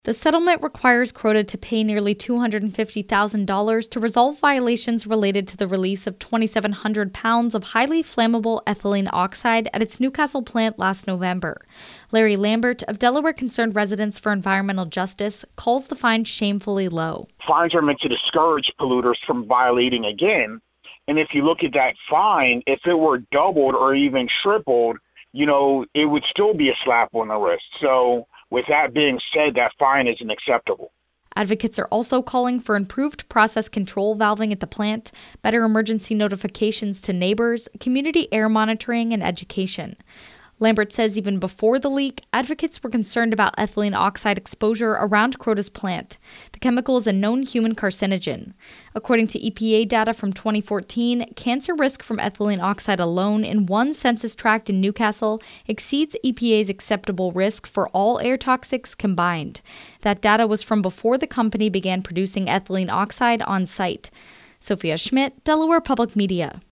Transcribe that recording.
The settlement requires Croda to pay nearly $250,000 to resolve violations related to the release of 2,700 pounds of highly flammable ethylene oxide at its Newcastle plant last November. Larry Lambert of Delaware Concerned Residents for Environmental Justice calls the fine shamefully low. Fines are meant to discourage polluters from violating again. And if you look at that fine, if it were doubled or even tripled, it would still be a slap on the wrist. So with that being said, that fine isn't acceptable. Advocates are also calling for improved process control valving at the plant, better emergency notifications to neighbors, community air monitoring, and education. Lambert says even before the leak, advocates were concerned about ethylene oxide exposure around Croda's plant. The chemical is a known human carcinogen. According to EPA data from 2014, cancer risk from ethylene oxide alone in one census tract in Newcastle exceeds EPA's acceptable risk for all air toxics combined. That data was from before the company began producing ethylene oxide on site. Sophia Schmidt, Delaware Public Media.